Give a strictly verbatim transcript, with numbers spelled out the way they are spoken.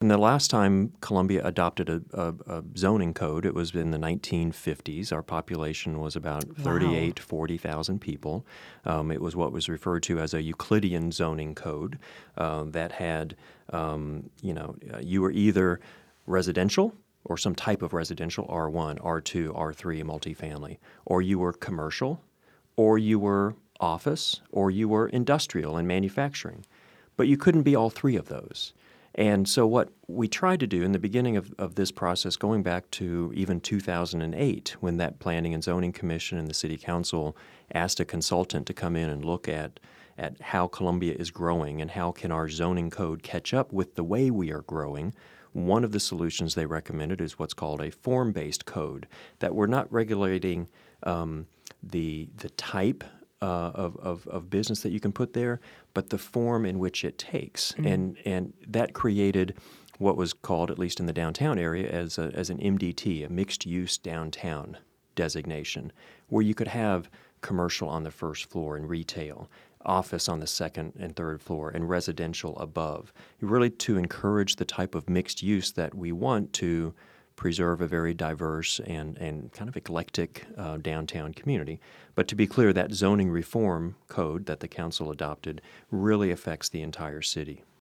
And the last time Columbia adopted a, a, a zoning code, it was in the nineteen fifties. Our population was about thirty-eight, Wow. forty thousand people. Um, it was what was referred to as a Euclidean zoning code uh, that had, um, you know, uh, you were either residential or some type of residential, R one, R two, R three, multifamily, or you were commercial, or you were office, or you were industrial and manufacturing. But you couldn't be all three of those. And so what we tried to do in the beginning of, of this process, going back to even two thousand eight, when that Planning and Zoning Commission and the City Council asked a consultant to come in and look at, at how Columbia is growing and how can our zoning code catch up with the way we are growing, one of the solutions they recommended is what's called a form-based code, that we're not regulating um, the, the type Uh, of, of, of business that you can put there, but the form in which it takes. Mm. And and that created what was called, at least in the downtown area, as, a, as an M D T, a mixed-use downtown designation, where you could have commercial on the first floor and retail, office on the second and third floor, and residential above, really to encourage the type of mixed use that we want to preserve a very diverse and, and kind of eclectic uh, downtown community. But to be clear, that zoning reform code that the council adopted really affects the entire city.